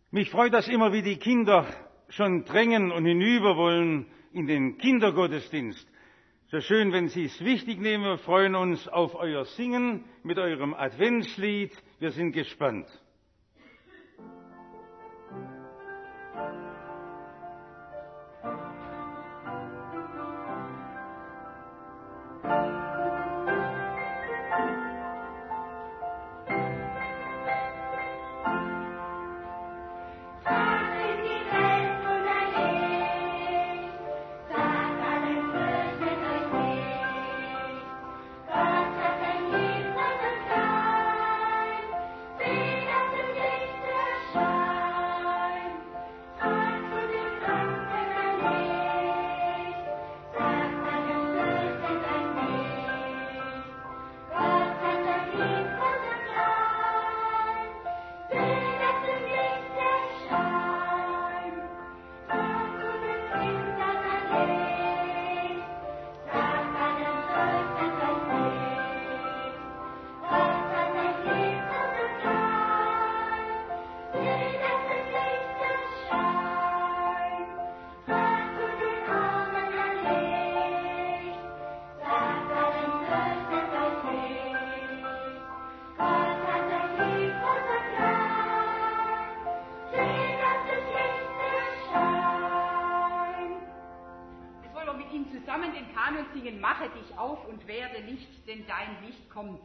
Mich freut das immer, wie die Kinder schon drängen und hinüber wollen in den Kindergottesdienst. So schön, wenn Sie es wichtig nehmen. Wir freuen uns auf euer Singen mit eurem Adventslied. Wir sind gespannt. Mache dich auf und werde Licht, denn dein Licht kommt.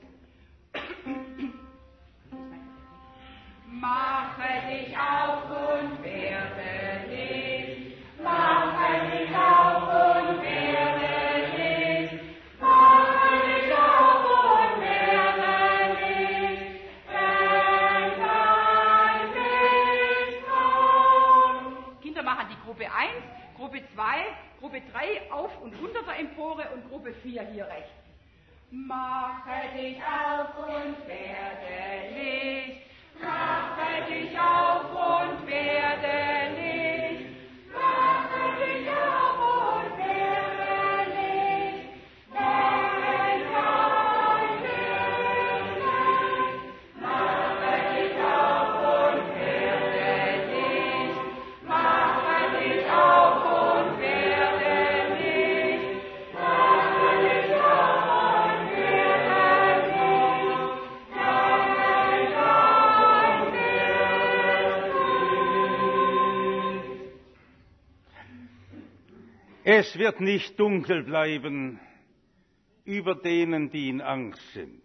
Mache dich auf und werde Licht. Mache dich auf und werde Licht. Mache dich auf und werde Licht. Denn dein Licht kommt. Kinder machen die Gruppe 1, Gruppe 2, Gruppe 3 auf und unter der Empore und Gruppe 4 hier rechts. Mache dich auf und werde Licht. Mache dich auf und werde Licht. Mache dich auf und werde Licht. Denn dein Licht. Mache dich auf und werde Licht. Mache dich auf und werde Licht. Mache dich auf und werde Licht. Es wird nicht dunkel bleiben über denen, die in Angst sind.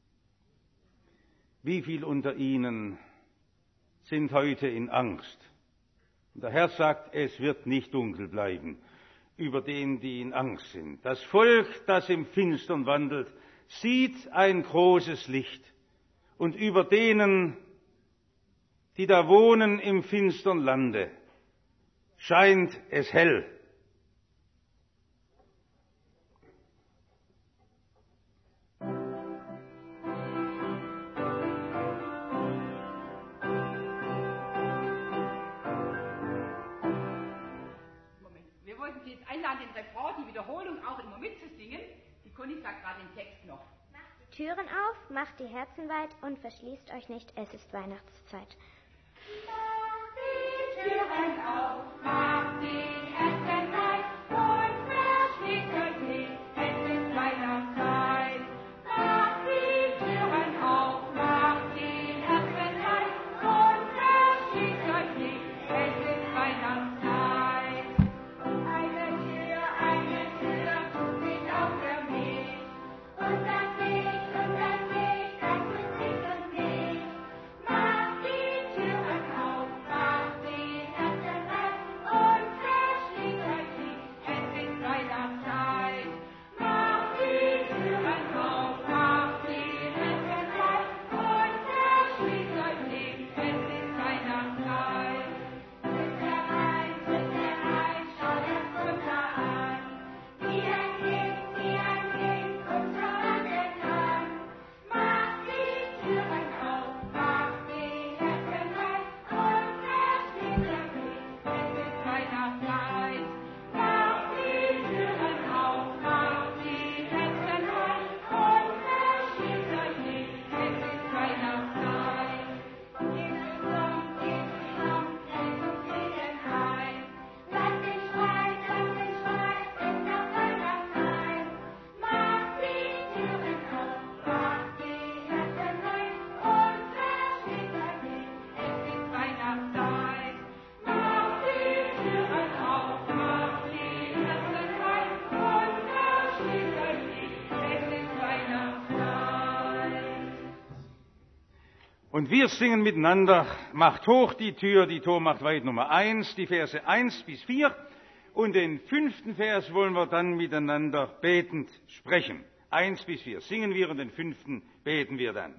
Wie viel unter ihnen sind heute in Angst? Und der Herr sagt, es wird nicht dunkel bleiben über denen, die in Angst sind. Das Volk, das im Finstern wandelt, sieht ein großes Licht. Und über denen, die da wohnen im finstern Lande, scheint es hell. Sie jetzt einladen, den Refrain, die Wiederholung auch immer mitzusingen. Die Conny sagt gerade den Text noch. Macht die Türen auf, macht die Herzen weit und verschließt euch nicht, es ist Weihnachtszeit. Macht die Türen auf, macht die Herzen weit und verschließt euch nicht, es ist Weihnachtszeit. Macht die Türen auf, macht die Herzen weit und verschließt euch nicht, es ist Weihnachtszeit. Weihnachtszeit. Und wir singen miteinander, macht hoch die Tür, die Tor macht weit Nummer 1, die Verse 1 bis 4. Und den 5. Vers wollen wir dann miteinander betend sprechen. 1 bis 4 singen wir und den 5. beten wir dann.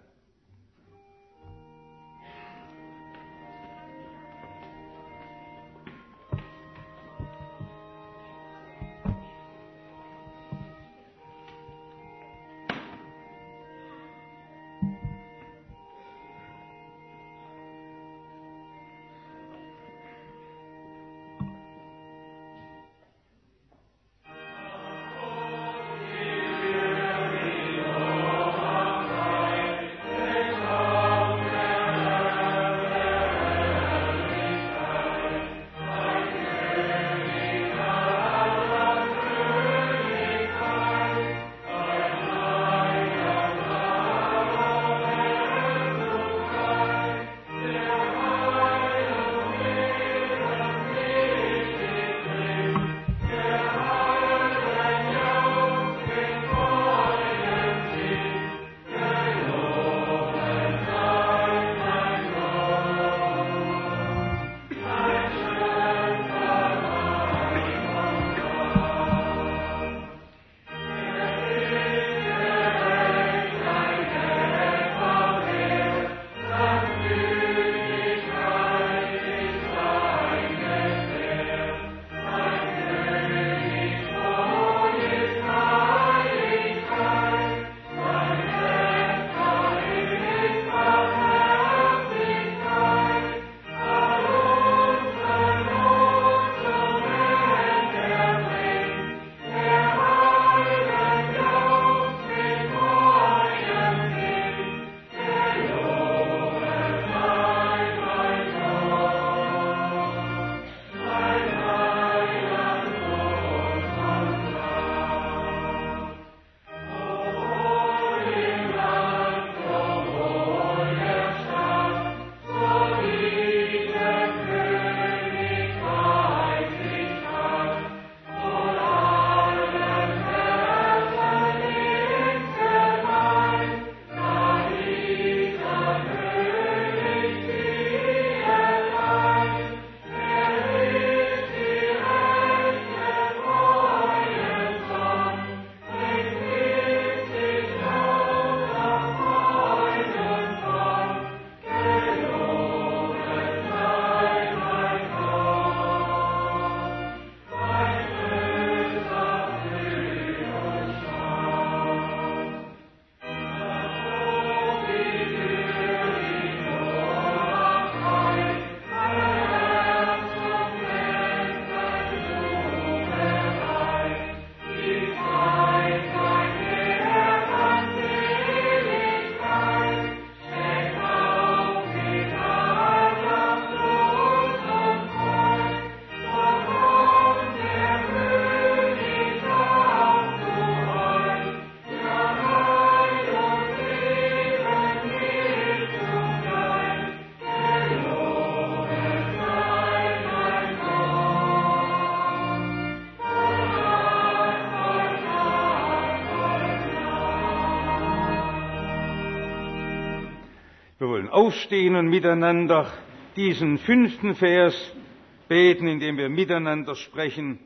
Wir wollen aufstehen und miteinander diesen 5. Vers beten, indem wir miteinander sprechen.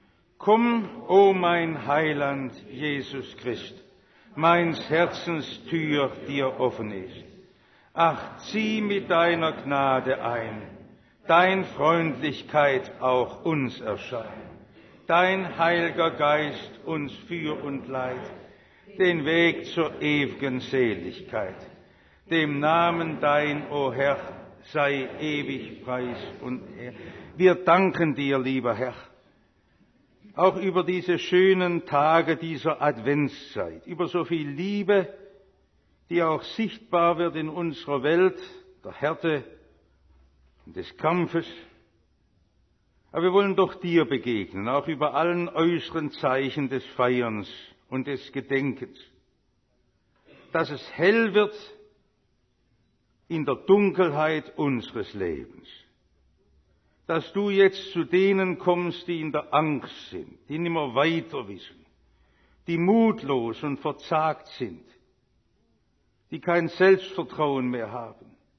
Komm, o mein Heiland Jesus Christ, meins Herzens Tür dir offen ist. Ach, zieh mit deiner Gnade ein, dein Freundlichkeit auch uns erscheint, dein Heiliger Geist uns führ und leit, den Weg zur ewigen Seligkeit. Dem Namen dein, o Herr, sei ewig Preis und Ehre. Wir danken dir, lieber Herr, auch über diese schönen Tage dieser Adventszeit, über so viel Liebe, die auch sichtbar wird in unserer Welt, der Härte und des Kampfes. Aber wir wollen doch dir begegnen, auch über allen äußeren Zeichen des Feierns und des Gedenkens, dass es hell wird in der Dunkelheit unseres Lebens, dass du jetzt zu denen kommst, die in der Angst sind, die nimmer weiter wissen, die mutlos und verzagt sind, die kein Selbstvertrauen mehr haben,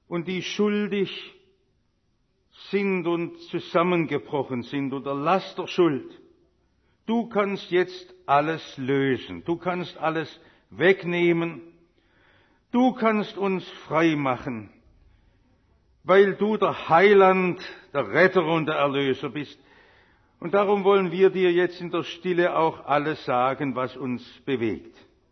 und die schuldig sind und zusammengebrochen sind unter Last der Schuld. Du kannst jetzt alles lösen, du kannst alles wegnehmen, du kannst uns frei machen, weil du der Heiland, der Retter und der Erlöser bist. Und darum wollen wir dir jetzt in der Stille auch alles sagen, was uns bewegt.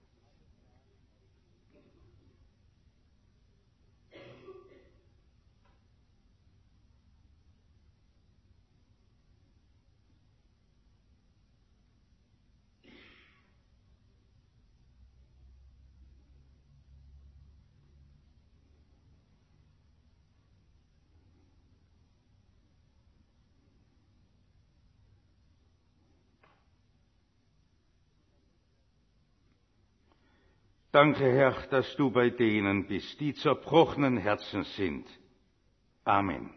Danke, Herr, dass du bei denen bist, die zerbrochenen Herzens sind. Amen.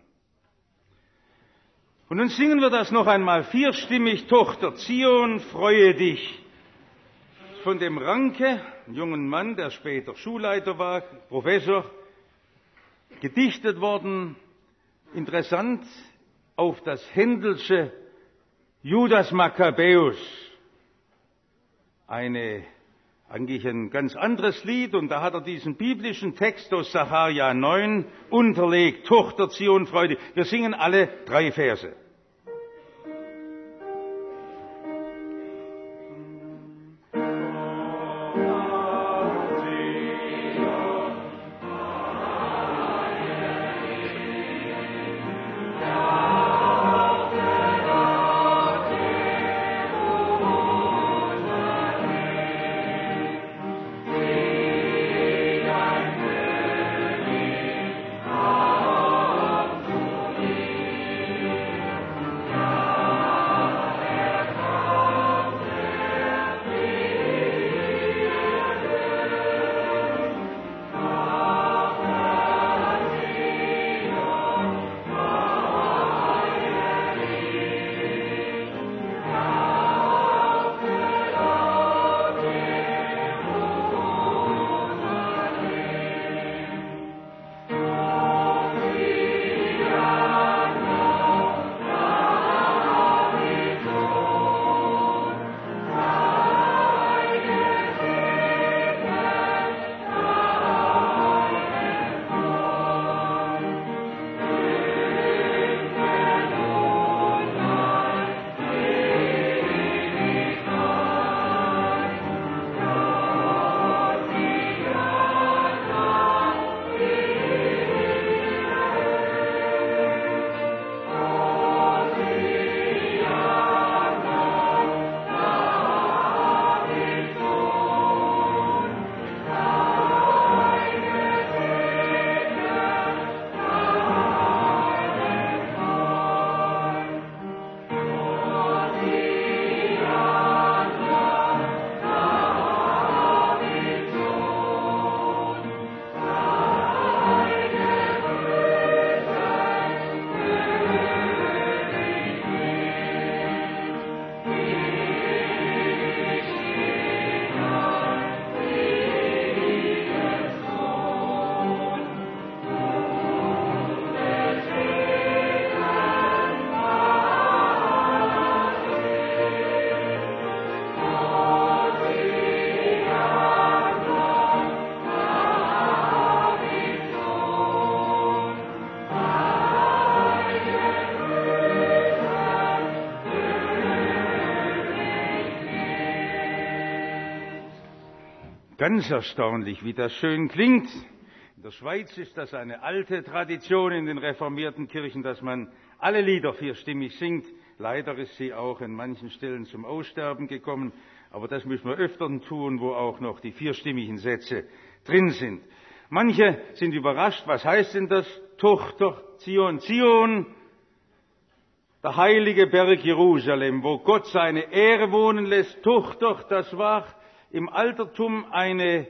Und nun singen wir das noch einmal vierstimmig. Tochter Zion, freue dich. Von dem Ranke, einem jungen Mann, der später Schulleiter war, Professor, gedichtet worden, interessant, auf das Händelsche Judas Makkabäus. Eigentlich ein ganz anderes Lied, und da hat er diesen biblischen Text aus Sacharja 9 unterlegt. Tochter Zion, Freude. Wir singen alle 3 Verse. Ganz erstaunlich, wie das schön klingt. In der Schweiz ist das eine alte Tradition in den reformierten Kirchen, dass man alle Lieder vierstimmig singt. Leider ist sie auch in manchen Stellen zum Aussterben gekommen, aber das müssen wir öfter tun, wo auch noch die vierstimmigen Sätze drin sind. Manche sind überrascht, was heißt denn das? Tochter Zion, Zion, der heilige Berg Jerusalem, wo Gott seine Ehre wohnen lässt. Tochter, das war im Altertum eine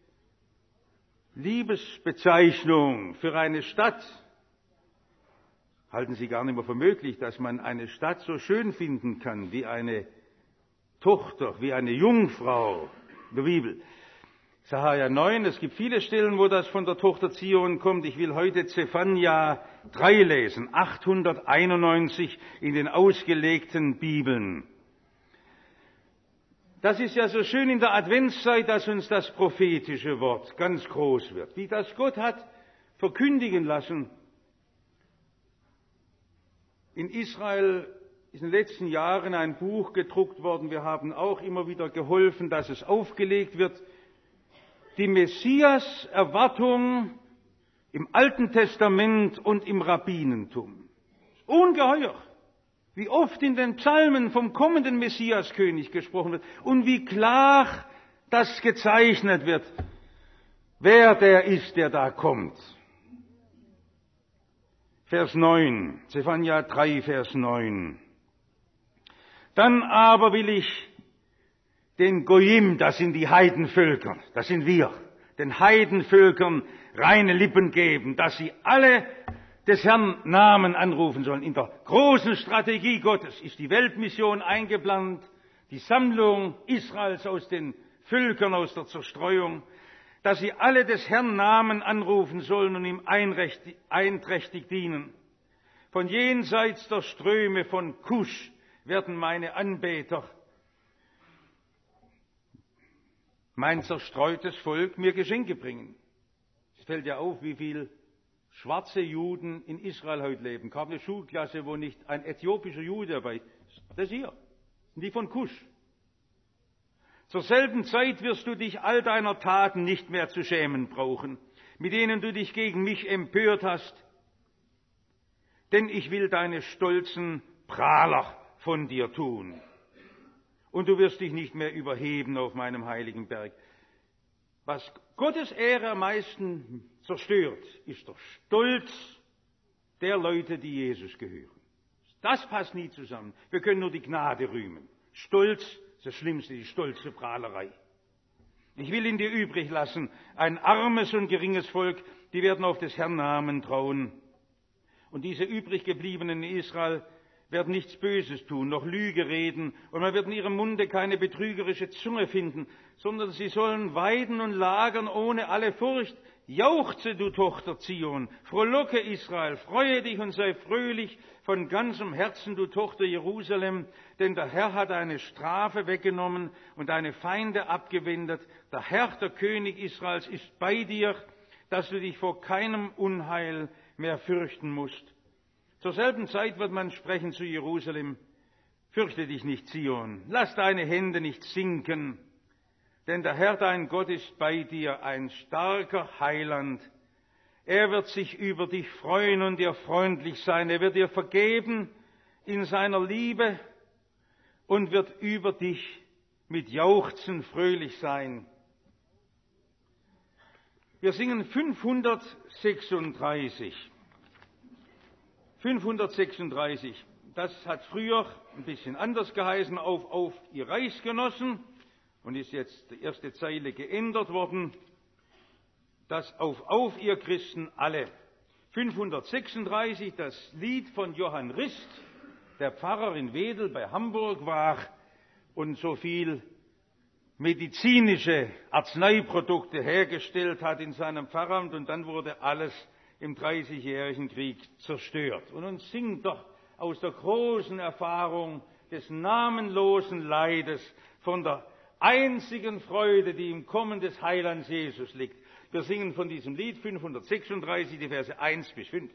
Liebesbezeichnung für eine Stadt. Halten Sie gar nicht mehr für möglich, dass man eine Stadt so schön finden kann wie eine Tochter, wie eine Jungfrau in der Bibel. Sacharja 9, es gibt viele Stellen, wo das von der Tochter Zion kommt. Ich will heute Zephania 3 lesen, 891 in den ausgelegten Bibeln. Das ist ja so schön in der Adventszeit, dass uns das prophetische Wort ganz groß wird. Wie das Gott hat verkündigen lassen. In Israel ist in den letzten Jahren ein Buch gedruckt worden. Wir haben auch immer wieder geholfen, dass es aufgelegt wird. Die Messias-Erwartung im Alten Testament und im Rabbinentum. Ungeheuer, wie oft in den Psalmen vom kommenden Messiaskönig gesprochen wird und wie klar das gezeichnet wird, wer der ist, der da kommt. Vers 9, Zephania 3, Vers 9. Dann aber will ich den Goyim, das sind die Heidenvölker, das sind wir, den Heidenvölkern reine Lippen geben, dass sie alle des Herrn Namen anrufen sollen. In der großen Strategie Gottes ist die Weltmission eingeplant, die Sammlung Israels aus den Völkern, aus der Zerstreuung, dass sie alle des Herrn Namen anrufen sollen und ihm einträchtig dienen. Von jenseits der Ströme von Kusch werden meine Anbeter, mein zerstreutes Volk, mir Geschenke bringen. Es fällt ja auf, wie viele schwarze Juden in Israel heute leben. Gab eine Schulklasse, wo nicht ein äthiopischer Jude dabei ist. Das hier, die von Kusch. Zur selben Zeit wirst du dich all deiner Taten nicht mehr zu schämen brauchen, mit denen du dich gegen mich empört hast. Denn ich will deine stolzen Prahler von dir tun. Und du wirst dich nicht mehr überheben auf meinem heiligen Berg. Was Gottes Ehre am meisten zerstört, ist der Stolz der Leute, die Jesus gehören. Das passt nie zusammen. Wir können nur die Gnade rühmen. Stolz ist das Schlimmste, die stolze Prahlerei. Ich will in dir übrig lassen ein armes und geringes Volk, die werden auf des Herrn Namen trauen. Und diese übrig gebliebenen in Israel werden nichts Böses tun, noch Lüge reden, und man wird in ihrem Munde keine betrügerische Zunge finden, sondern sie sollen weiden und lagern ohne alle Furcht. Jauchze, du Tochter Zion, frohlocke Israel, freue dich und sei fröhlich von ganzem Herzen, du Tochter Jerusalem, denn der Herr hat eine Strafe weggenommen und deine Feinde abgewendet. Der Herr, der König Israels, ist bei dir, dass du dich vor keinem Unheil mehr fürchten musst. Zur selben Zeit wird man sprechen zu Jerusalem: Fürchte dich nicht, Zion, lass deine Hände nicht sinken, denn der Herr, dein Gott, ist bei dir, ein starker Heiland. Er wird sich über dich freuen und dir freundlich sein. Er wird dir vergeben in seiner Liebe und wird über dich mit Jauchzen fröhlich sein. Wir singen 536. 536, das hat früher ein bisschen anders geheißen, auf ihr Reichsgenossen, und ist jetzt die erste Zeile geändert worden, das auf ihr Christen alle. 536, das Lied von Johann Rist, der Pfarrer in Wedel bei Hamburg war und so viel medizinische Arzneiprodukte hergestellt hat in seinem Pfarramt, und dann wurde alles im 30-jährigen Krieg zerstört. Und uns singt doch aus der großen Erfahrung des namenlosen Leides von der einzigen Freude, die im Kommen des Heilands Jesus liegt. Wir singen von diesem Lied 536, die Verse 1 bis 5.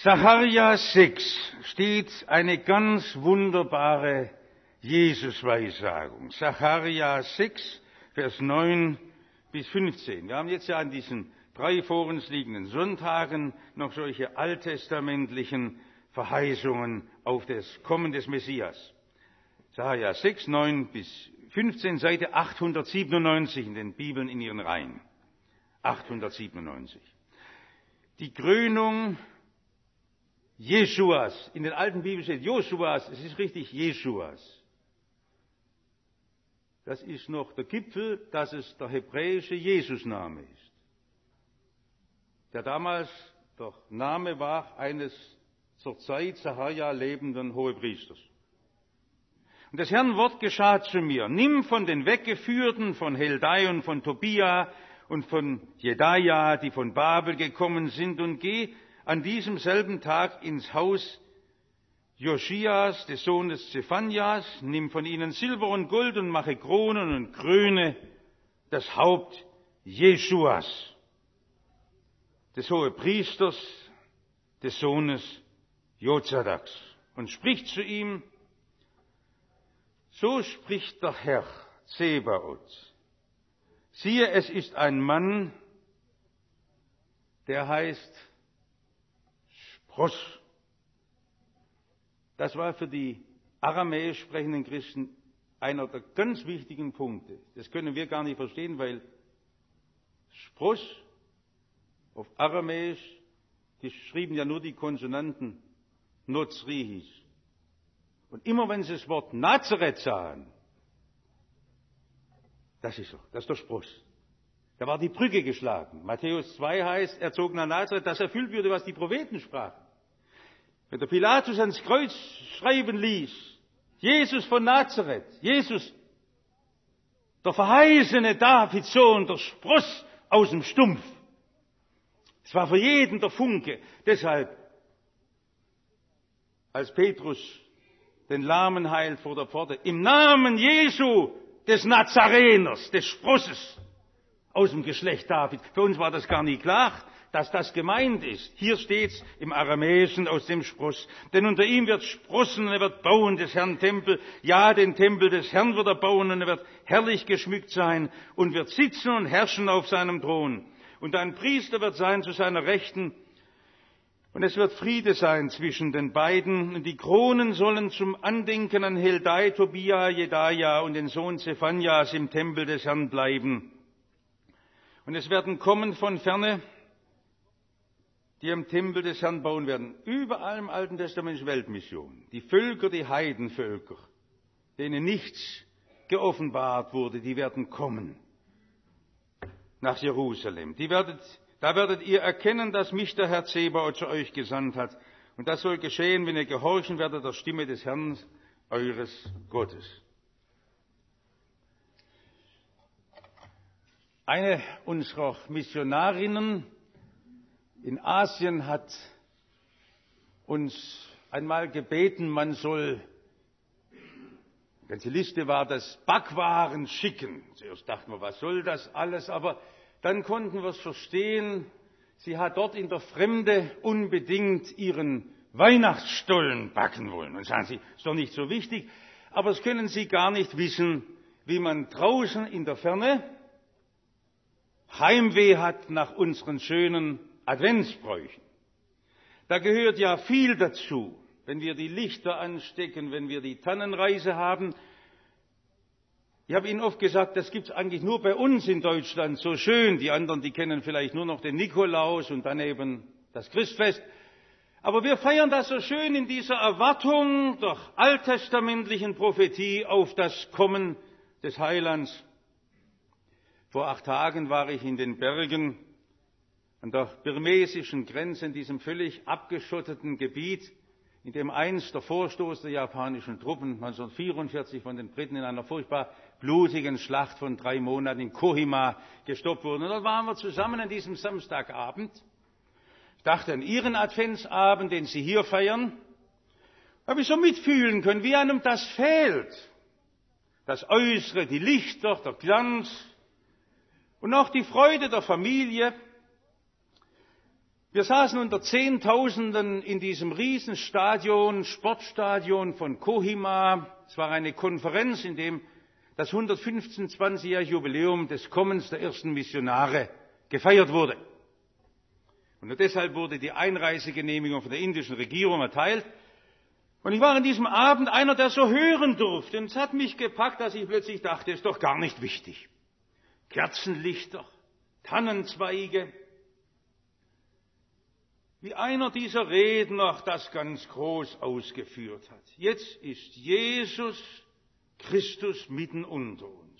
Sacharja 6 steht eine ganz wunderbare Jesusweissagung. Sacharja 6, Vers 9 bis 15. Wir haben jetzt ja an diesen 3 vor uns liegenden Sonntagen noch solche alttestamentlichen Verheißungen auf das Kommen des Messias. Sacharja 6, 9 bis 15, Seite 897 in den Bibeln in ihren Reihen. 897. Die Krönung Jeschuas. In den alten Bibeln steht Joshuas, es ist richtig Jeschuas. Das ist noch der Gipfel, dass es der hebräische Jesusname ist. Der damals der Name war eines zur Zeit Sacharja lebenden Hohepriesters. Und das Herrn Wort geschah zu mir: Nimm von den Weggeführten, von Heldai und von Tobia und von Jedaja, die von Babel gekommen sind, und geh an diesem selben Tag ins Haus Joschias, des Sohnes Zephanias, nimm von ihnen Silber und Gold und mache Kronen und kröne das Haupt Jeschuas, des Hohepriesters, des Sohnes Jozadaks, und spricht zu ihm: So spricht der Herr Zebaoth. Siehe, es ist ein Mann, der heißt Spross. Das war für die aramäisch sprechenden Christen einer der ganz wichtigen Punkte. Das können wir gar nicht verstehen, weil Spross auf Aramäisch geschrieben ja nur die Konsonanten Nozrihis. Und immer wenn sie das Wort Nazareth sahen, das ist der Spross. Da war die Brücke geschlagen. Matthäus 2 heißt, er zog nach Nazareth, dass erfüllt würde, was die Propheten sprachen. Wenn der Pilatus ans Kreuz schreiben ließ, Jesus von Nazareth, Jesus, der verheißene Davids Sohn, der Spross aus dem Stumpf. Es war für jeden der Funke. Deshalb, als Petrus den Lahmen heilt vor der Pforte, im Namen Jesu, des Nazareners, des Sprosses aus dem Geschlecht David. Für uns war das gar nicht klar, dass das gemeint ist. Hier steht's im Aramäischen aus dem Spross. Denn unter ihm wird sprossen und er wird bauen des Herrn Tempel. Ja, den Tempel des Herrn wird er bauen und er wird herrlich geschmückt sein und wird sitzen und herrschen auf seinem Thron. Und ein Priester wird sein zu seiner Rechten. Und es wird Friede sein zwischen den beiden. Und die Kronen sollen zum Andenken an Heldai, Tobia, Jedaja und den Sohn Zephanias im Tempel des Herrn bleiben. Und es werden kommen von ferne, die am Tempel des Herrn bauen werden. Überall im Alten Testament ist Weltmission. Die Völker, die Heidenvölker, denen nichts geoffenbart wurde, die werden kommen nach Jerusalem. Da werdet ihr erkennen, dass mich der Herr Zebaoth zu euch gesandt hat. Und das soll geschehen, wenn ihr gehorchen werdet der Stimme des Herrn, eures Gottes. Eine unserer Missionarinnen in Asien hat uns einmal gebeten, man soll, die ganze Liste war das, Backwaren schicken. Zuerst dachten wir, was soll das alles? Aber dann konnten wir es verstehen. Sie hat dort in der Fremde unbedingt ihren Weihnachtsstollen backen wollen. Und sagen Sie, ist doch nicht so wichtig. Aber das können Sie gar nicht wissen, wie man draußen in der Ferne Heimweh hat nach unseren schönen Adventsbräuchen. Da gehört ja viel dazu, wenn wir die Lichter anstecken, wenn wir die Tannenreise haben. Ich habe Ihnen oft gesagt, das gibt es eigentlich nur bei uns in Deutschland so schön. Die anderen, die kennen vielleicht nur noch den Nikolaus und dann eben das Christfest. Aber wir feiern das so schön in dieser Erwartung der alttestamentlichen Prophetie auf das Kommen des Heilands. Vor 8 Tagen war ich in den Bergen an der burmesischen Grenze, in diesem völlig abgeschotteten Gebiet, in dem einst der Vorstoß der japanischen Truppen 1944 von den Briten in einer furchtbar blutigen Schlacht von 3 Monaten in Kohima gestoppt wurde. Und dort waren wir zusammen an diesem Samstagabend. Ich dachte an Ihren Adventsabend, den Sie hier feiern. Habe ich so mitfühlen können, wie einem das fehlt. Das Äußere, die Lichter, der Glanz und auch die Freude der Familie. Wir saßen unter Zehntausenden in diesem Riesenstadion, Sportstadion von Kohima. Es war eine Konferenz, in dem das 125-jährige Jubiläum des Kommens der ersten Missionare gefeiert wurde. Und nur deshalb wurde die Einreisegenehmigung von der indischen Regierung erteilt. Und ich war an diesem Abend einer, der so hören durfte. Und es hat mich gepackt, dass ich plötzlich dachte, ist doch gar nicht wichtig. Kerzenlichter, Tannenzweige. Wie einer dieser Redner das ganz groß ausgeführt hat. Jetzt ist Jesus Christus mitten unter uns.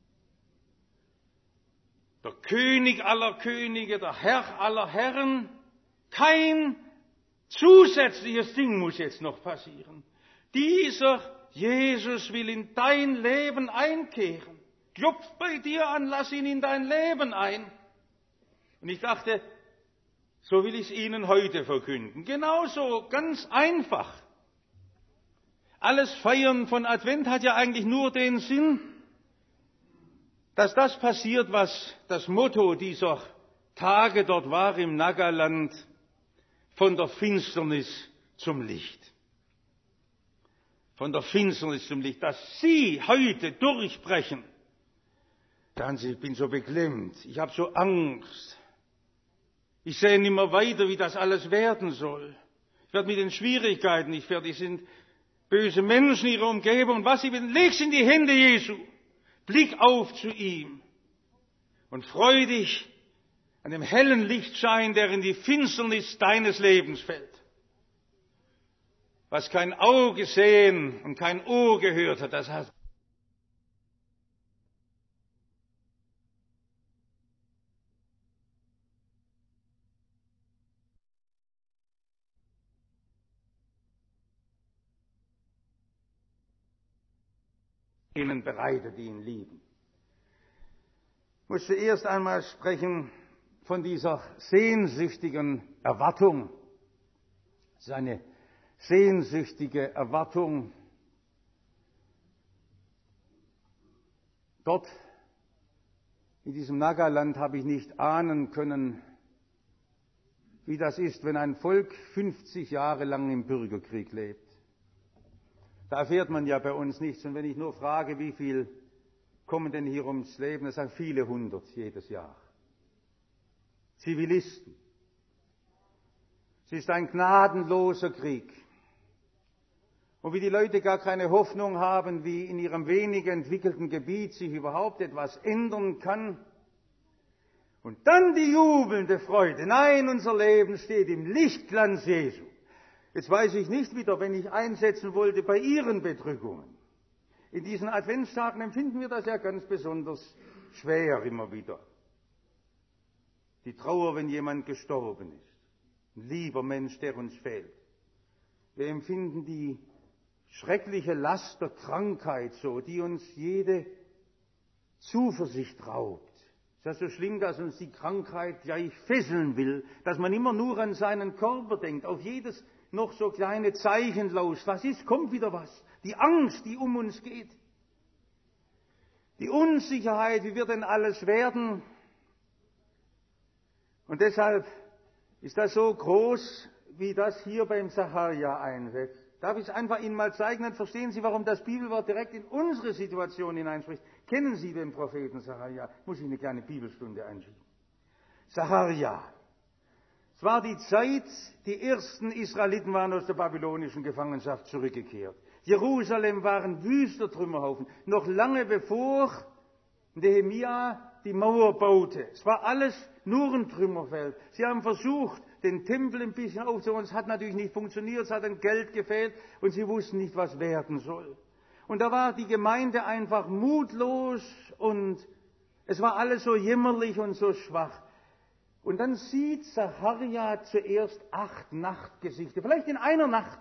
Der König aller Könige, der Herr aller Herren. Kein zusätzliches Ding muss jetzt noch passieren. Dieser Jesus will in dein Leben einkehren. Klopft bei dir an, lass ihn in dein Leben ein. Und ich dachte, so will ich es Ihnen heute verkünden. Genauso, ganz einfach. Alles Feiern von Advent hat ja eigentlich nur den Sinn, dass das passiert, was das Motto dieser Tage dort war im Nagaland, von der Finsternis zum Licht. Von der Finsternis zum Licht, dass Sie heute durchbrechen. Sagen Sie, ich bin so beklemmt, ich habe so Angst. Ich sehe nicht mehr weiter, wie das alles werden soll. Ich werde mit den Schwierigkeiten nicht fertig. Es sind böse Menschen in ihrer Umgebung. Und was sie will, leg's in die Hände Jesu. Blick auf zu ihm. Und freu dich an dem hellen Lichtschein, der in die Finsternis deines Lebens fällt. Was kein Auge gesehen und kein Ohr gehört hat, das hat ihnen bereitet, die ihn lieben. Ich muss zuerst einmal sprechen von dieser sehnsüchtigen Erwartung. Es ist eine sehnsüchtige Erwartung. Dort in diesem Nagaland habe ich nicht ahnen können, wie das ist, wenn ein Volk 50 Jahre lang im Bürgerkrieg lebt. Da erfährt man ja bei uns nichts. Und wenn ich nur frage, wie viel kommen denn hier ums Leben, dann sagen viele hundert jedes Jahr. Zivilisten. Es ist ein gnadenloser Krieg. Und wie die Leute gar keine Hoffnung haben, wie in ihrem wenig entwickelten Gebiet sich überhaupt etwas ändern kann. Und dann die jubelnde Freude. Nein, unser Leben steht im Lichtglanz Jesu. Jetzt weiß ich nicht wieder, wenn ich einsetzen wollte bei Ihren Bedrückungen. In diesen Adventstagen empfinden wir das ja ganz besonders schwer immer wieder. Die Trauer, wenn jemand gestorben ist. Ein lieber Mensch, der uns fehlt. Wir empfinden die schreckliche Last der Krankheit so, die uns jede Zuversicht raubt. Es ist ja so schlimm, dass uns die Krankheit gleich fesseln will, dass man immer nur an seinen Körper denkt, auf jedes noch so kleine Zeichen lauscht. Was ist? Kommt wieder was. Die Angst, die um uns geht. Die Unsicherheit, wie wird denn alles werden? Und deshalb ist das so groß, wie das hier beim Sacharja einsetzt. Darf ich es einfach Ihnen mal zeigen, dann verstehen Sie, warum das Bibelwort direkt in unsere Situation hineinspricht. Kennen Sie den Propheten Sacharja? Muss ich eine kleine Bibelstunde einschieben. Sacharja. Es war die Zeit, die ersten Israeliten waren aus der babylonischen Gefangenschaft zurückgekehrt. Jerusalem war ein wüster Trümmerhaufen, noch lange bevor Nehemia die Mauer baute. Es war alles nur ein Trümmerfeld. Sie haben versucht, den Tempel ein bisschen aufzubauen. Es hat natürlich nicht funktioniert, es hat an Geld gefehlt und sie wussten nicht, was werden soll. Und da war die Gemeinde einfach mutlos und es war alles so jämmerlich und so schwach. Und dann sieht Sacharja zuerst 8 Nachtgesichter, vielleicht in einer Nacht.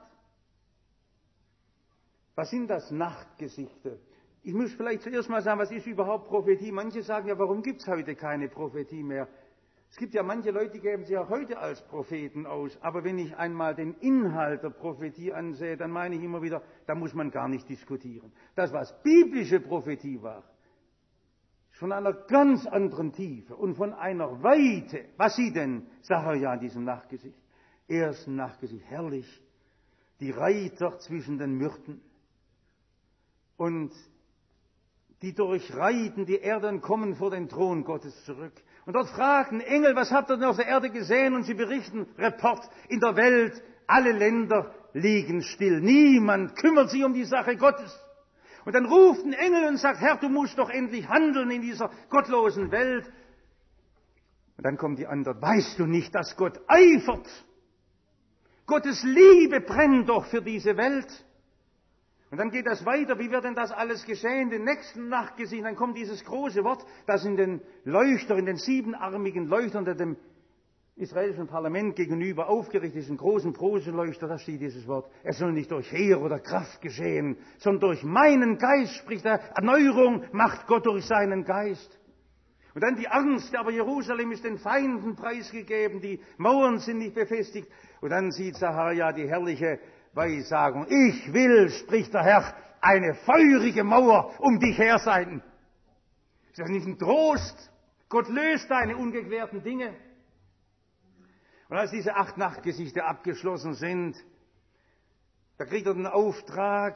Was sind das Nachtgesichter? Ich muss vielleicht zuerst mal sagen, was ist überhaupt Prophetie? Manche sagen ja, warum gibt es heute keine Prophetie mehr? Es gibt ja manche Leute, die geben sich auch heute als Propheten aus. Aber wenn ich einmal den Inhalt der Prophetie ansehe, dann meine ich immer wieder, da muss man gar nicht diskutieren. Das, was biblische Prophetie war, von einer ganz anderen Tiefe und von einer Weite. Was sieht denn Sacharja in diesem Nachtgesicht? Ersten Nachtgesicht, herrlich, die Reiter zwischen den Myrten und die durchreiten die Erde und kommen vor den Thron Gottes zurück. Und dort fragen Engel, was habt ihr denn auf der Erde gesehen? Und sie berichten, Report, in der Welt, alle Länder liegen still. Niemand kümmert sich um die Sache Gottes. Und dann ruft ein Engel und sagt, Herr, du musst doch endlich handeln in dieser gottlosen Welt. Und dann kommt die Antwort, weißt du nicht, dass Gott eifert? Gottes Liebe brennt doch für diese Welt. Und dann geht das weiter, wie wird denn das alles geschehen? Den nächsten Nachtgesicht, dann kommt dieses große Wort, das in den Leuchter, in den siebenarmigen Leuchtern, der dem israelischen Parlament gegenüber aufgerichtet ist, einen großen Bronzeleuchter, da steht dieses Wort. Es soll nicht durch Heer oder Kraft geschehen, sondern durch meinen Geist, spricht er, Erneuerung macht Gott durch seinen Geist. Und dann die Angst, aber Jerusalem ist den Feinden preisgegeben, die Mauern sind nicht befestigt. Und dann sieht Sacharja die herrliche Weissagung. Ich will, spricht der Herr, eine feurige Mauer um dich her sein. Ist das nicht ein Trost? Gott löst deine ungeklärten Dinge. Und als diese 8 Nachtgesichter abgeschlossen sind, da kriegt er den Auftrag,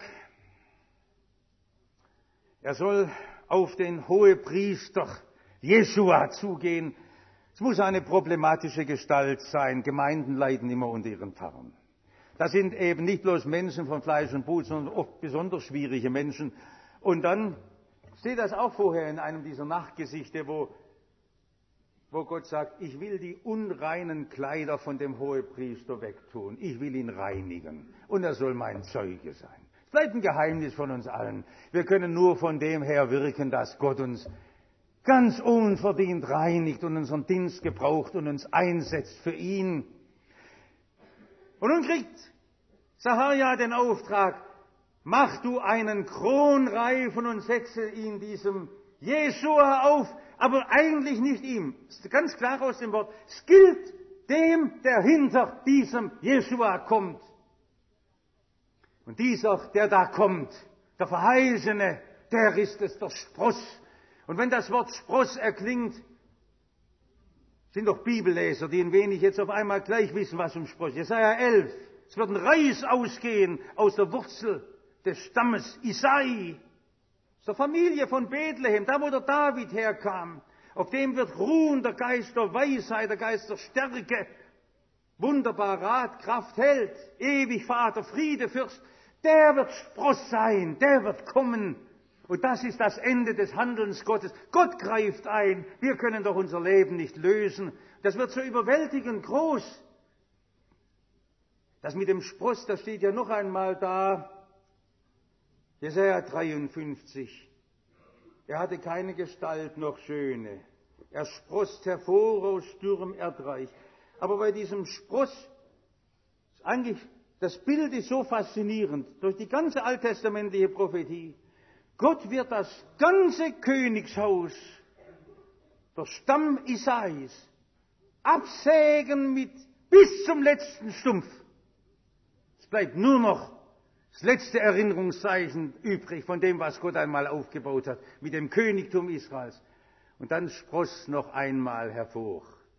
er soll auf den Hohepriester Jeschua zugehen. Es muss eine problematische Gestalt sein. Gemeinden leiden immer unter ihren Pfarrern. Das sind eben nicht bloß Menschen von Fleisch und Blut, sondern oft besonders schwierige Menschen. Und dann steht das auch vorher in einem dieser Nachtgesichte, wo Gott sagt, ich will die unreinen Kleider von dem Hohepriester wegtun. Ich will ihn reinigen. Und er soll mein Zeuge sein. Es bleibt ein Geheimnis von uns allen. Wir können nur von dem her wirken, dass Gott uns ganz unverdient reinigt und unseren Dienst gebraucht und uns einsetzt für ihn. Und nun kriegt Sacharja den Auftrag, mach du einen Kronreifen und setze ihn diesem Jeschua auf, aber eigentlich nicht ihm. Das ist ganz klar aus dem Wort. Es gilt dem, der hinter diesem Jeschua kommt. Und dieser, der da kommt, der Verheißene, der ist es, der Spross. Und wenn das Wort Spross erklingt, sind doch Bibelleser, die ein wenig jetzt auf einmal gleich wissen, was um Spross ist. Jesaja 11. Es wird ein Reis ausgehen aus der Wurzel des Stammes Isai, aus der Familie von Bethlehem, da wo der David herkam. Auf dem wird ruhen der Geist der Weisheit, der Geist der Stärke, wunderbar Rat, Kraft, Held, ewig Vater, Friede, Fürst. Der wird Spross sein, der wird kommen. Und das ist das Ende des Handelns Gottes. Gott greift ein. Wir können doch unser Leben nicht lösen. Das wird so überwältigend groß. Das mit dem Spross, das steht ja noch einmal da. Jesaja 53. Er hatte keine Gestalt noch Schöne. Er sproßt hervor aus dürrem Erdreich. Aber bei diesem Spross, das Bild ist so faszinierend, durch die ganze alttestamentliche Prophetie. Gott wird das ganze Königshaus, der Stamm Isais, absägen bis zum letzten Stumpf. Es bleibt nur noch das letzte Erinnerungszeichen übrig von dem, was Gott einmal aufgebaut hat, mit dem Königtum Israels. Und dann spross noch einmal hervor.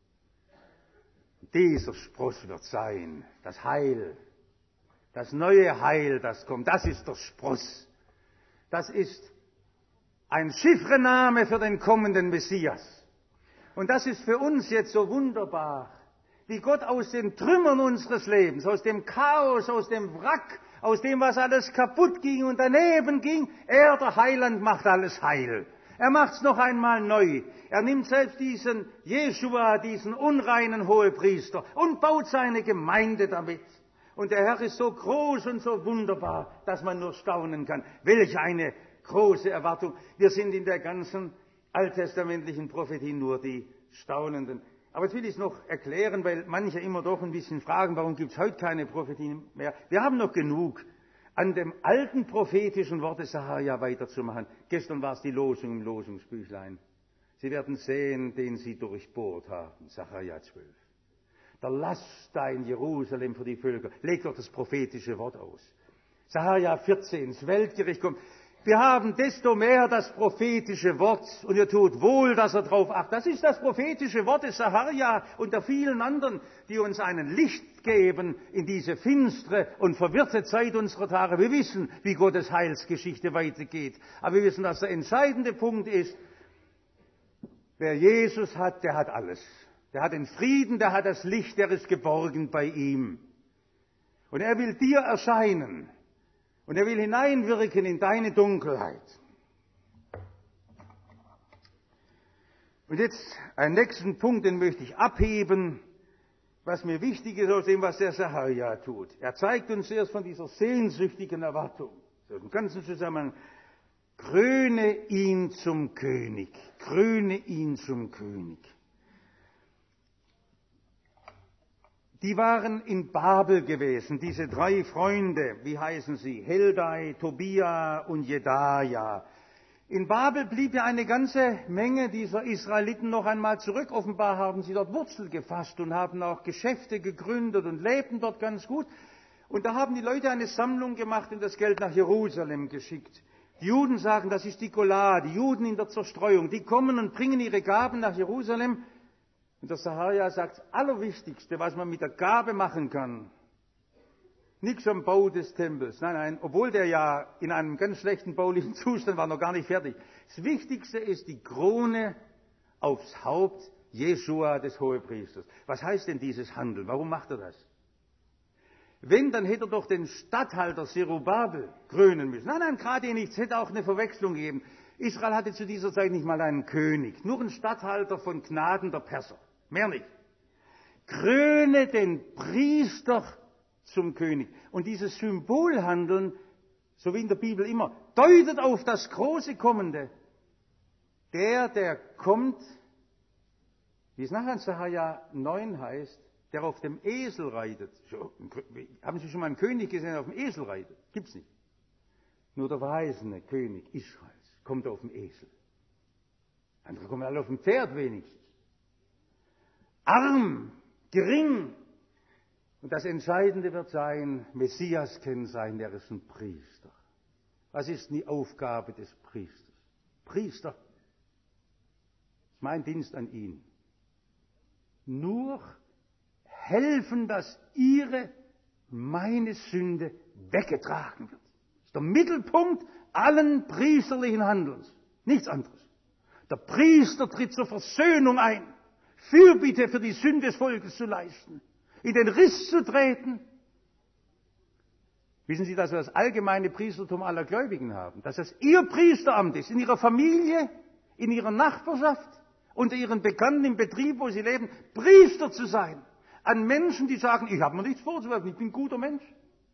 Dieser Spross wird sein, das Heil, das neue Heil, das kommt, das ist der Spross. Das ist ein Chiffrename für den kommenden Messias. Und das ist für uns jetzt so wunderbar, wie Gott aus den Trümmern unseres Lebens, aus dem Chaos, aus dem Wrack, aus dem, was alles kaputt ging und daneben ging, er, der Heiland, macht alles heil. Er macht's noch einmal neu. Er nimmt selbst diesen Jeschua, diesen unreinen Hohepriester, und baut seine Gemeinde damit. Und der Herr ist so groß und so wunderbar, dass man nur staunen kann. Welch eine große Erwartung. Wir sind in der ganzen alttestamentlichen Prophetie nur die Staunenden. Aber jetzt will ich es noch erklären, weil manche immer doch ein bisschen fragen, warum gibt es heute keine Prophetien mehr. Wir haben noch genug, an dem alten prophetischen Wort des Sacharja weiterzumachen. Gestern war es die Losung im Losungsbüchlein. Sie werden sehen, den Sie durchbohrt haben. Sacharja 12. Der Laststein Jerusalem für die Völker. Legt doch das prophetische Wort aus. Sacharja 14, das Weltgericht kommt. Wir haben desto mehr das prophetische Wort und ihr tut wohl, dass ihr darauf achtet. Das ist das prophetische Wort des Sacharja und der vielen anderen, die uns ein Licht geben in diese finstere und verwirrte Zeit unserer Tage. Wir wissen, wie Gottes Heilsgeschichte weitergeht. Aber wir wissen, dass der entscheidende Punkt ist, wer Jesus hat, der hat alles. Der hat den Frieden, der hat das Licht, der ist geborgen bei ihm. Und er will dir erscheinen. Und er will hineinwirken in deine Dunkelheit. Und jetzt einen nächsten Punkt, den möchte ich abheben, was mir wichtig ist aus dem, was der Sacharja tut. Er zeigt uns erst von dieser sehnsüchtigen Erwartung, so im ganzen Zusammenhang, kröne ihn zum König, kröne ihn zum König. Die waren in Babel gewesen, diese 3 Freunde, wie heißen sie? Heldai, Tobia und Jedaja. In Babel blieb ja eine ganze Menge dieser Israeliten noch einmal zurück. Offenbar haben sie dort Wurzel gefasst und haben auch Geschäfte gegründet und lebten dort ganz gut. Und da haben die Leute eine Sammlung gemacht und das Geld nach Jerusalem geschickt. Die Juden sagen, das ist die Gola, die Juden in der Zerstreuung. Die kommen und bringen ihre Gaben nach Jerusalem. Und der Sacharja sagt, das Allerwichtigste, was man mit der Gabe machen kann, nichts am Bau des Tempels. Nein, obwohl der ja in einem ganz schlechten baulichen Zustand war, noch gar nicht fertig. Das Wichtigste ist die Krone aufs Haupt Jeschua des Hohepriesters. Was heißt denn dieses Handeln? Warum macht er das? Wenn, dann hätte er doch den Statthalter Zerubabel krönen müssen. Nein, gerade nicht. Es hätte auch eine Verwechslung gegeben. Israel hatte zu dieser Zeit nicht mal einen König, nur einen Statthalter von Gnaden der Perser. Mehr nicht. Kröne den Priester zum König. Und dieses Symbolhandeln, so wie in der Bibel immer, deutet auf das große Kommende. Der kommt, wie es nachher in Sacharja 9 heißt, der auf dem Esel reitet. Haben Sie schon mal einen König gesehen, der auf dem Esel reitet? Gibt's nicht. Nur der verheißene König Israels kommt auf dem Esel. Andere kommen alle auf dem Pferd wenigstens. Arm, gering. Und das Entscheidende wird sein, Messias Kennzeichen, der ist ein Priester. Was ist denn die Aufgabe des Priesters? Priester, das ist mein Dienst an ihn. Nur helfen, dass meine Sünde weggetragen wird. Das ist der Mittelpunkt allen priesterlichen Handelns. Nichts anderes. Der Priester tritt zur Versöhnung ein, Fürbitte für die Sünde des Volkes zu leisten, in den Riss zu treten. Wissen Sie, dass wir das allgemeine Priestertum aller Gläubigen haben? Dass es Ihr Priesteramt ist, in Ihrer Familie, in Ihrer Nachbarschaft, unter Ihren Bekannten im Betrieb, wo Sie leben, Priester zu sein. An Menschen, die sagen, ich habe mir nichts vorzuwerfen, ich bin ein guter Mensch.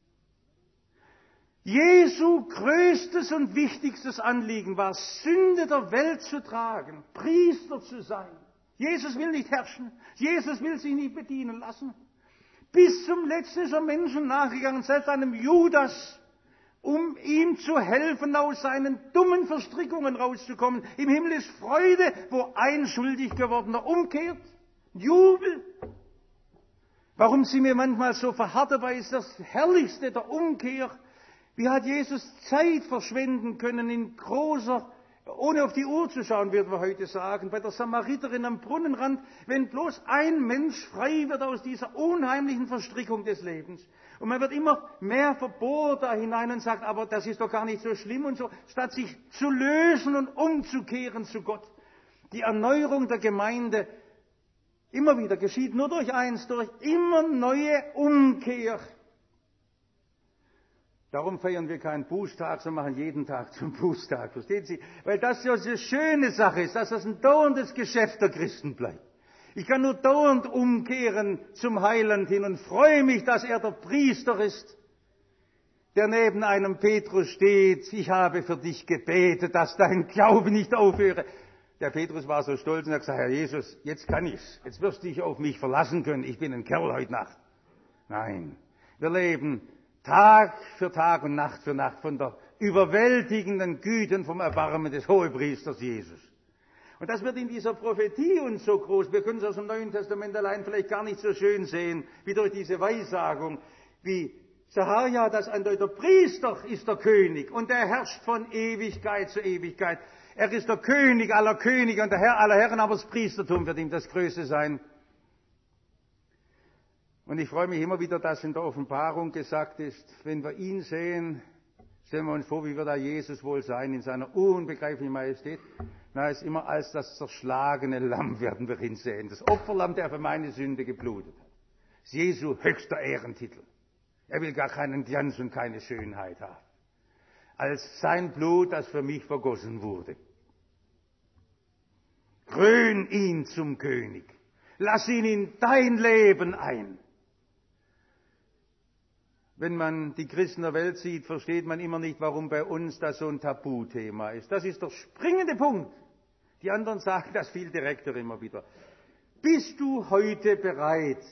Jesu größtes und wichtigstes Anliegen war, Sünde der Welt zu tragen, Priester zu sein. Jesus will nicht herrschen, Jesus will sich nicht bedienen lassen. Bis zum Letzten ist er Menschen nachgegangen, selbst einem Judas, um ihm zu helfen, aus seinen dummen Verstrickungen rauszukommen. Im Himmel ist Freude, wo ein schuldig gewordener umkehrt, Jubel. Warum sind wir manchmal so verharrt dabei, ist das Herrlichste der Umkehr. Wie hat Jesus Zeit verschwenden können in großer, ohne auf die Uhr zu schauen, würden wir heute sagen, bei der Samariterin am Brunnenrand, wenn bloß ein Mensch frei wird aus dieser unheimlichen Verstrickung des Lebens. Und man wird immer mehr verbohrt da hinein und sagt, aber das ist doch gar nicht so schlimm und so, statt sich zu lösen und umzukehren zu Gott. Die Erneuerung der Gemeinde immer wieder geschieht nur durch eins, durch immer neue Umkehr. Darum feiern wir keinen Bußtag, sondern machen jeden Tag zum Bußtag. Verstehen Sie? Weil das so eine schöne Sache ist, dass das ein dauerndes Geschäft der Christen bleibt. Ich kann nur dauernd umkehren zum Heiland hin und freue mich, dass er der Priester ist, der neben einem Petrus steht. Ich habe für dich gebetet, dass dein Glaube nicht aufhöre. Der Petrus war so stolz und hat gesagt, Herr Jesus, jetzt kann ich's. Jetzt wirst du dich auf mich verlassen können. Ich bin ein Kerl heute Nacht. Nein, wir leben Tag für Tag und Nacht für Nacht von der überwältigenden Güte und vom Erbarmen des Hohepriesters Jesus. Und das wird in dieser Prophetie uns so groß. Wir können es aus dem Neuen Testament allein vielleicht gar nicht so schön sehen, wie durch diese Weissagung, wie Sacharja, das andeutet, der Priester ist der König und er herrscht von Ewigkeit zu Ewigkeit. Er ist der König aller Könige und der Herr aller Herren, aber das Priestertum wird ihm das Größte sein. Und ich freue mich immer wieder, dass in der Offenbarung gesagt ist, wenn wir ihn sehen, stellen wir uns vor, wie wird da Jesus wohl sein in seiner unbegreiflichen Majestät. Na, ist immer als das zerschlagene Lamm werden wir ihn sehen. Das Opferlamm, der für meine Sünde geblutet hat. Das ist Jesu höchster Ehrentitel. Er will gar keinen Glanz und keine Schönheit haben. Als sein Blut, das für mich vergossen wurde. Krön ihn zum König. Lass ihn in dein Leben ein. Wenn man die Christen der Welt sieht, versteht man immer nicht, warum bei uns das so ein Tabuthema ist. Das ist der springende Punkt. Die anderen sagen das viel direkter immer wieder. Bist du heute bereit,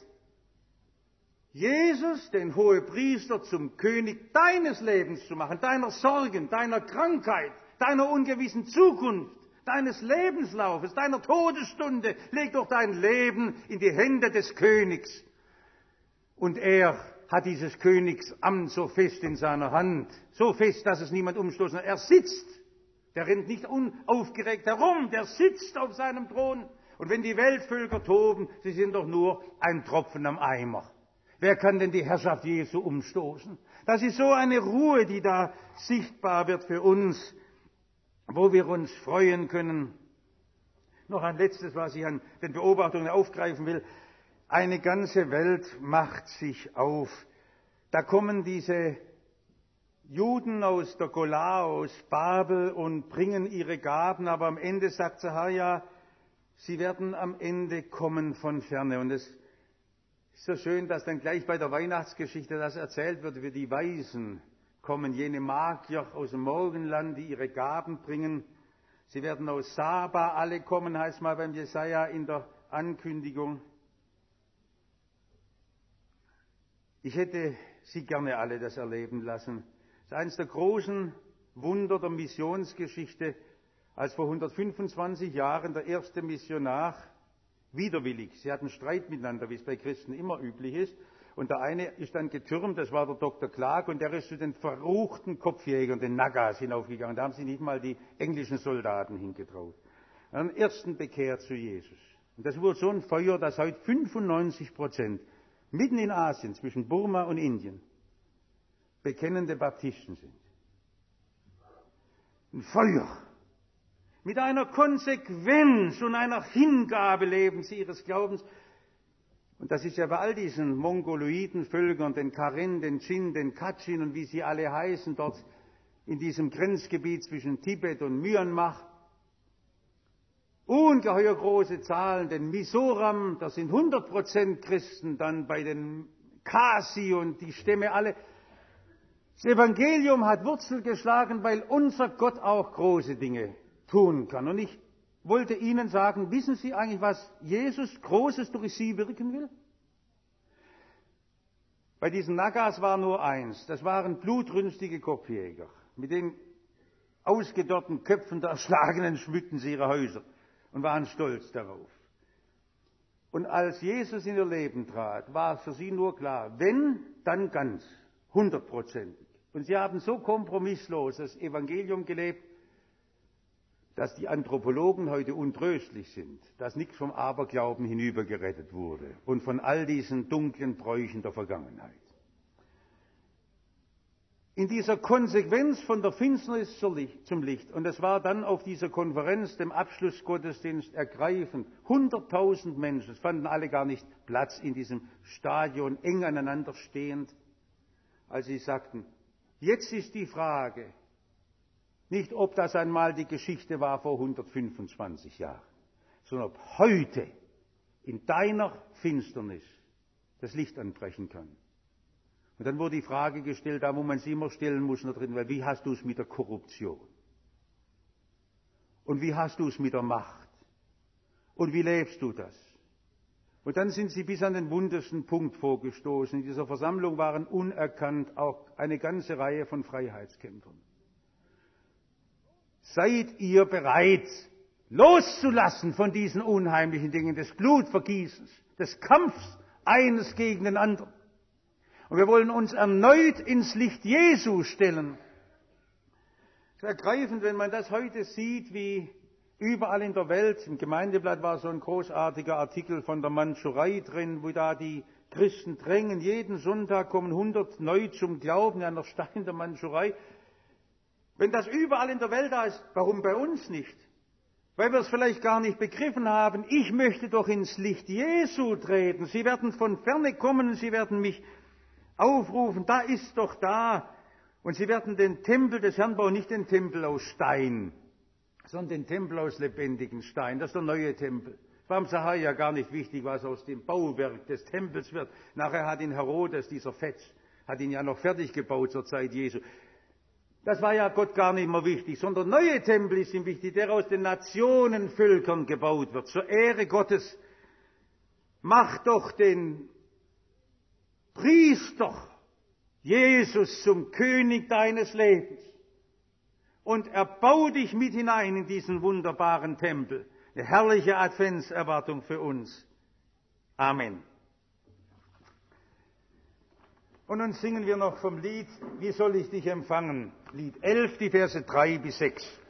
Jesus, den Hohepriester, zum König deines Lebens zu machen, deiner Sorgen, deiner Krankheit, deiner ungewissen Zukunft, deines Lebenslaufes, deiner Todesstunde? Leg doch dein Leben in die Hände des Königs. Und er hat dieses Königsamt so fest in seiner Hand, so fest, dass es niemand umstoßen kann. Er sitzt, der rennt nicht unaufgeregt herum, der sitzt auf seinem Thron. Und wenn die Weltvölker toben, sie sind doch nur ein Tropfen am Eimer. Wer kann denn die Herrschaft Jesu umstoßen? Das ist so eine Ruhe, die da sichtbar wird für uns, wo wir uns freuen können. Noch ein letztes, was ich an den Beobachtungen aufgreifen will. Eine ganze Welt macht sich auf. Da kommen diese Juden aus der Gola, aus Babel und bringen ihre Gaben, aber am Ende sagt Sacharja, sie werden am Ende kommen von ferne. Und es ist so schön, dass dann gleich bei der Weihnachtsgeschichte das erzählt wird, wie die Weisen kommen, jene Magier aus dem Morgenland, die ihre Gaben bringen. Sie werden aus Saba alle kommen, heißt mal beim Jesaja in der Ankündigung. Ich hätte Sie gerne alle das erleben lassen. Das ist eines der großen Wunder der Missionsgeschichte, als vor 125 Jahren der erste Missionar widerwillig, sie hatten Streit miteinander, wie es bei Christen immer üblich ist, und der eine ist dann getürmt, das war der Dr. Clark, und der ist zu den verruchten Kopfjägern, den Nagas, hinaufgegangen. Da haben sich nicht mal die englischen Soldaten hingetraut. Er hat den ersten bekehrt zu Jesus. Und das wurde so ein Feuer, dass heute 95% mitten in Asien, zwischen Burma und Indien, bekennende Baptisten sind. Ein Feuer. Mit einer Konsequenz und einer Hingabe leben sie ihres Glaubens. Und das ist ja bei all diesen mongoloiden Völkern, den Karen, den Chin, den Kachin und wie sie alle heißen, dort in diesem Grenzgebiet zwischen Tibet und Myanmar. Ungeheuer große Zahlen, den Mizoram, das sind 100% Christen, dann bei den Khasi und die Stämme alle. Das Evangelium hat Wurzel geschlagen, weil unser Gott auch große Dinge tun kann. Und ich wollte Ihnen sagen, wissen Sie eigentlich, was Jesus Großes durch Sie wirken will? Bei diesen Nagas war nur eins, das waren blutrünstige Kopfjäger. Mit den ausgedörrten Köpfen der Erschlagenen schmückten sie ihre Häuser und waren stolz darauf. Und als Jesus in ihr Leben trat, war es für sie nur klar, wenn, dann ganz, 100%. Und sie haben so kompromisslos das Evangelium gelebt, dass die Anthropologen heute untröstlich sind, dass nichts vom Aberglauben hinübergerettet wurde und von all diesen dunklen Bräuchen der Vergangenheit. In dieser Konsequenz von der Finsternis zum Licht, und es war dann auf dieser Konferenz, dem Abschlussgottesdienst, ergreifend, 100.000 Menschen, es fanden alle gar nicht Platz in diesem Stadion, eng aneinander stehend, als sie sagten, jetzt ist die Frage, nicht ob das einmal die Geschichte war vor 125 Jahren, sondern ob heute in deiner Finsternis das Licht anbrechen kann. Und dann wurde die Frage gestellt, da wo man sie immer stellen muss, da drin, weil wie hast du es mit der Korruption? Und wie hast du es mit der Macht? Und wie lebst du das? Und dann sind sie bis an den wundersten Punkt vorgestoßen. In dieser Versammlung waren unerkannt auch eine ganze Reihe von Freiheitskämpfern. Seid ihr bereit, loszulassen von diesen unheimlichen Dingen des Blutvergießens, des Kampfs eines gegen den anderen? Und wir wollen uns erneut ins Licht Jesu stellen. Es ist ergreifend, wenn man das heute sieht, wie überall in der Welt, im Gemeindeblatt war so ein großartiger Artikel von der Mandschurei drin, wo da die Christen drängen, jeden Sonntag kommen 100 neu zum Glauben an der Stein der Mandschurei. Wenn das überall in der Welt da ist, warum bei uns nicht? Weil wir es vielleicht gar nicht begriffen haben, ich möchte doch ins Licht Jesu treten. Sie werden von ferne kommen und sie werden mich aufrufen, da ist doch da. Und sie werden den Tempel des Herrn bauen, nicht den Tempel aus Stein, sondern den Tempel aus lebendigen Stein. Das ist der neue Tempel. Es war im Sahaja gar nicht wichtig, was aus dem Bauwerk des Tempels wird. Nachher hat ihn Herodes, dieser Fetz, hat ihn ja noch fertig gebaut zur Zeit Jesu. Das war ja Gott gar nicht mehr wichtig, sondern der neue Tempel ist ihm wichtig, der aus den Nationenvölkern gebaut wird, zur Ehre Gottes. Mach doch den Priester Jesus zum König deines Lebens und erbau dich mit hinein in diesen wunderbaren Tempel. Eine herrliche Adventserwartung für uns. Amen. Und nun singen wir noch vom Lied Wie soll ich dich empfangen? Lied 11, die Verse 3 bis 6.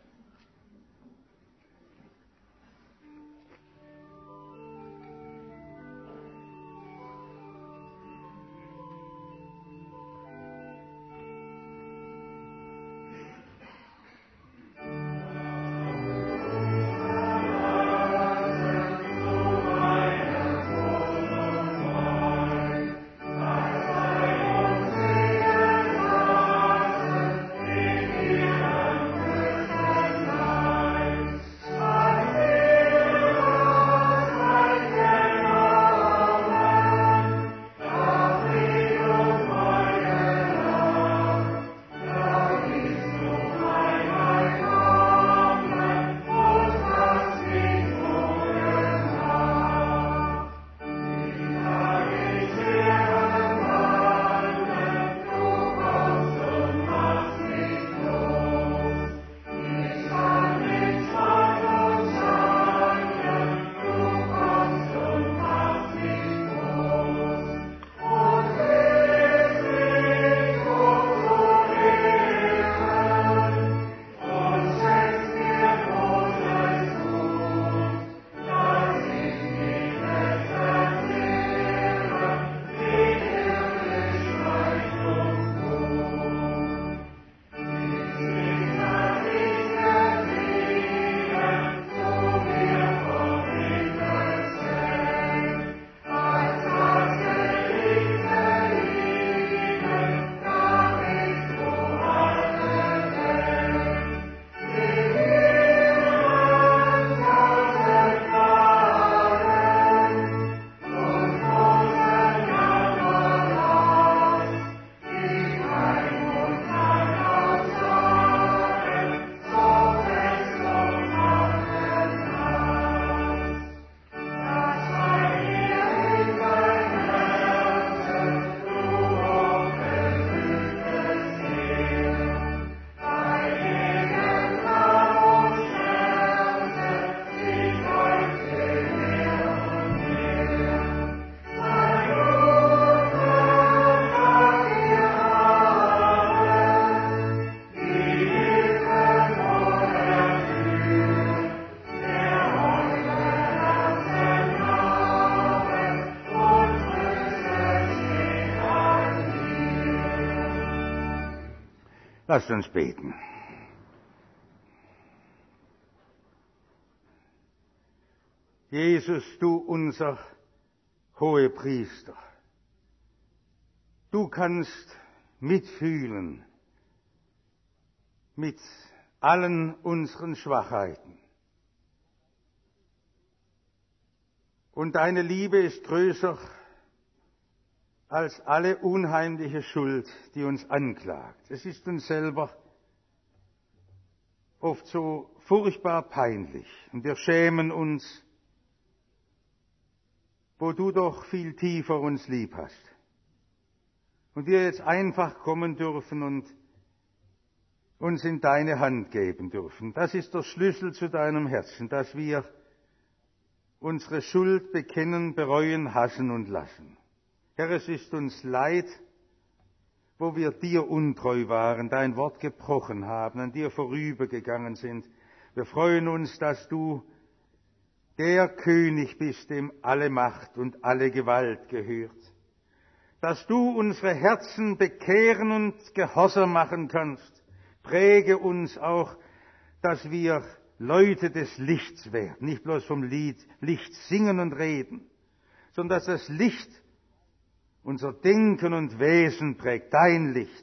Lasst uns beten. Jesus, du unser Hohepriester, du kannst mitfühlen mit allen unseren Schwachheiten. Und deine Liebe ist größer als alle unheimliche Schuld, die uns anklagt. Es ist uns selber oft so furchtbar peinlich und wir schämen uns, wo du doch viel tiefer uns lieb hast. Und wir jetzt einfach kommen dürfen und uns in deine Hand geben dürfen. Das ist der Schlüssel zu deinem Herzen, dass wir unsere Schuld bekennen, bereuen, hassen und lassen. Herr, es ist uns leid, wo wir dir untreu waren, dein Wort gebrochen haben, an dir vorübergegangen sind. Wir freuen uns, dass du der König bist, dem alle Macht und alle Gewalt gehört. Dass du unsere Herzen bekehren und gehorsam machen kannst. Präge uns auch, dass wir Leute des Lichts werden, nicht bloß vom Licht singen und reden, sondern dass das Licht unser Denken und Wesen prägt, dein Licht.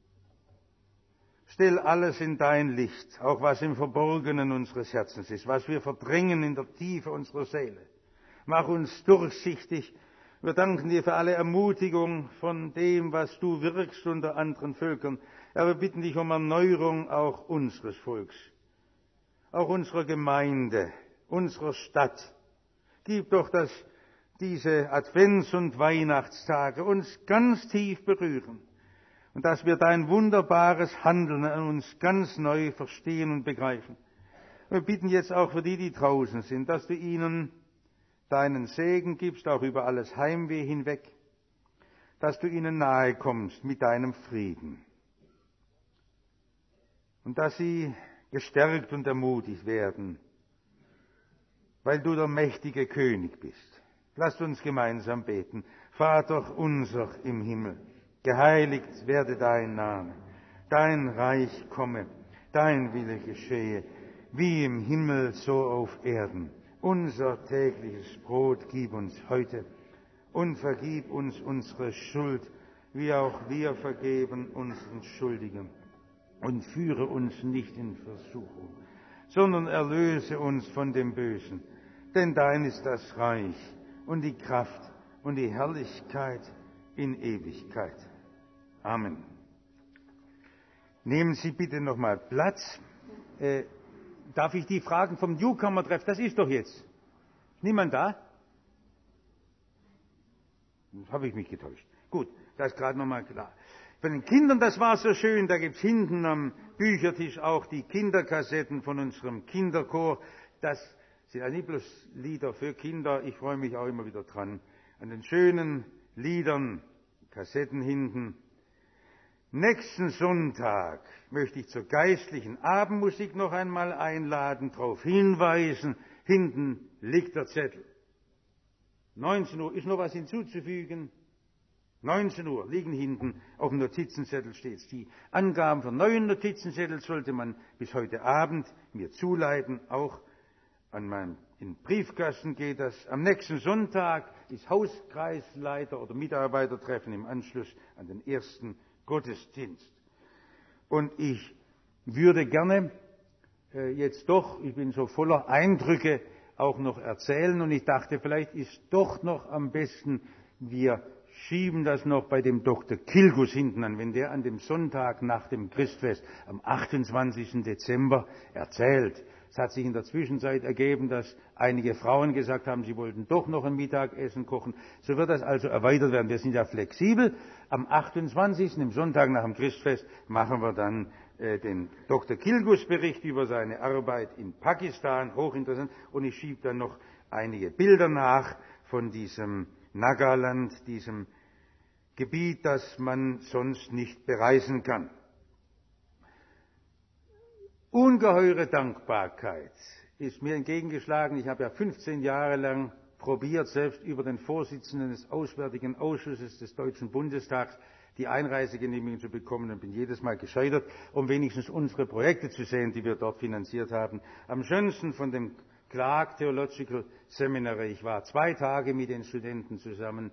Stell alles in dein Licht, auch was im Verborgenen unseres Herzens ist, was wir verdrängen in der Tiefe unserer Seele. Mach uns durchsichtig. Wir danken dir für alle Ermutigung von dem, was du wirkst unter anderen Völkern. Aber wir bitten dich um Erneuerung auch unseres Volks, auch unserer Gemeinde, unserer Stadt. Gib doch, dass diese Advents- und Weihnachtstage uns ganz tief berühren und dass wir dein wunderbares Handeln an uns ganz neu verstehen und begreifen. Wir bitten jetzt auch für die, die draußen sind, dass du ihnen deinen Segen gibst, auch über alles Heimweh hinweg, dass du ihnen nahe kommst mit deinem Frieden und dass sie gestärkt und ermutigt werden, weil du der mächtige König bist. Lasst uns gemeinsam beten. Vater unser im Himmel, geheiligt werde dein Name, dein Reich komme, dein Wille geschehe, wie im Himmel so auf Erden. Unser tägliches Brot gib uns heute und vergib uns unsere Schuld, wie auch wir vergeben unseren Schuldigen. Und führe uns nicht in Versuchung, sondern erlöse uns von dem Bösen. Denn dein ist das Reich und die Kraft und die Herrlichkeit in Ewigkeit. Amen. Nehmen Sie bitte nochmal Platz. Darf ich die Fragen vom Newcomer-Treff? Das ist doch jetzt. Niemand da? Habe ich mich getäuscht. Gut, das ist gerade nochmal klar. Von den Kindern, das war so schön, da gibt's hinten am Büchertisch auch die Kinderkassetten von unserem Kinderchor. Das sind ja nicht bloß Lieder für Kinder, ich freue mich auch immer wieder dran, an den schönen Liedern, Kassetten hinten. Nächsten Sonntag möchte ich zur geistlichen Abendmusik noch einmal einladen, darauf hinweisen, hinten liegt der Zettel. 19 Uhr, ist noch was hinzuzufügen? 19 Uhr liegen hinten auf dem Notizenzettel steht's. Die Angaben für neuen Notizenzettel sollte man bis heute Abend mir zuleiten. Auch in den Briefkasten geht das. Am nächsten Sonntag ist Hauskreisleiter- oder Mitarbeitertreffen im Anschluss an den ersten Gottesdienst. Und ich würde gerne jetzt doch, ich bin so voller Eindrücke, auch noch erzählen. Und ich dachte, vielleicht ist doch noch am besten, wir schieben das noch bei dem Dr. Kilgus hinten an, wenn der an dem Sonntag nach dem Christfest am 28. Dezember erzählt. Es hat sich in der Zwischenzeit ergeben, dass einige Frauen gesagt haben, sie wollten doch noch ein Mittagessen kochen. So wird das also erweitert werden. Wir sind ja flexibel. Am 28., dem Sonntag nach dem Christfest, machen wir dann den Dr. Kilgus-Bericht über seine Arbeit in Pakistan, hochinteressant. Und ich schiebe dann noch einige Bilder nach von diesem Nagaland, diesem Gebiet, das man sonst nicht bereisen kann. Ungeheure Dankbarkeit ist mir entgegengeschlagen. Ich habe ja 15 Jahre lang probiert, selbst über den Vorsitzenden des Auswärtigen Ausschusses des Deutschen Bundestags die Einreisegenehmigung zu bekommen und bin jedes Mal gescheitert, um wenigstens unsere Projekte zu sehen, die wir dort finanziert haben. Am schönsten von dem Clark Theological Seminary. Ich war 2 Tage mit den Studenten zusammen.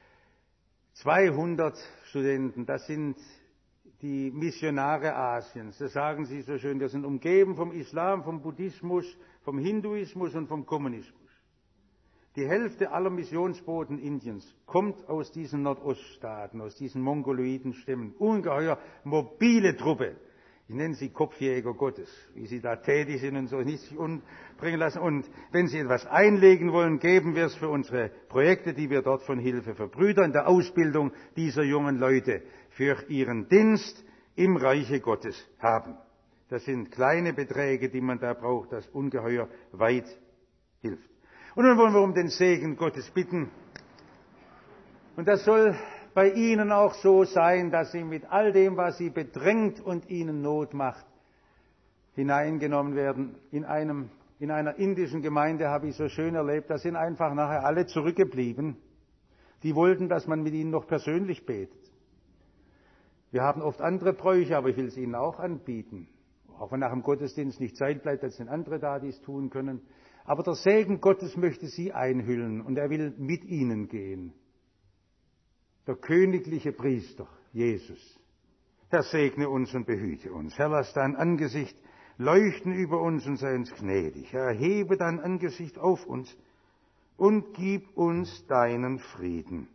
200 Studenten, das sind die Missionare Asiens. Das sagen sie so schön. Wir sind umgeben vom Islam, vom Buddhismus, vom Hinduismus und vom Kommunismus. Die Hälfte aller Missionsboten Indiens kommt aus diesen Nordoststaaten, aus diesen mongoloiden Stämmen. Ungeheuer mobile Truppe. Ich nenne sie Kopfjäger Gottes, wie sie da tätig sind und so nicht sich umbringen lassen. Und wenn sie etwas einlegen wollen, geben wir es für unsere Projekte, die wir dort von Hilfe für Brüder in der Ausbildung dieser jungen Leute für ihren Dienst im Reiche Gottes haben. Das sind kleine Beträge, die man da braucht, das ungeheuer weit hilft. Und nun wollen wir um den Segen Gottes bitten. Und das soll bei Ihnen auch so sein, dass Sie mit all dem, was Sie bedrängt und Ihnen Not macht, hineingenommen werden. In einer indischen Gemeinde habe ich so schön erlebt, da sind einfach nachher alle zurückgeblieben. Die wollten, dass man mit ihnen noch persönlich betet. Wir haben oft andere Bräuche, aber ich will es Ihnen auch anbieten. Auch wenn nach dem Gottesdienst nicht Zeit bleibt, dann sind andere da, die es tun können. Aber der Segen Gottes möchte Sie einhüllen und er will mit Ihnen gehen. Der königliche Priester, Jesus. Herr, segne uns und behüte uns. Herr, lass dein Angesicht leuchten über uns und sei uns gnädig. Herr, erhebe dein Angesicht auf uns und gib uns deinen Frieden.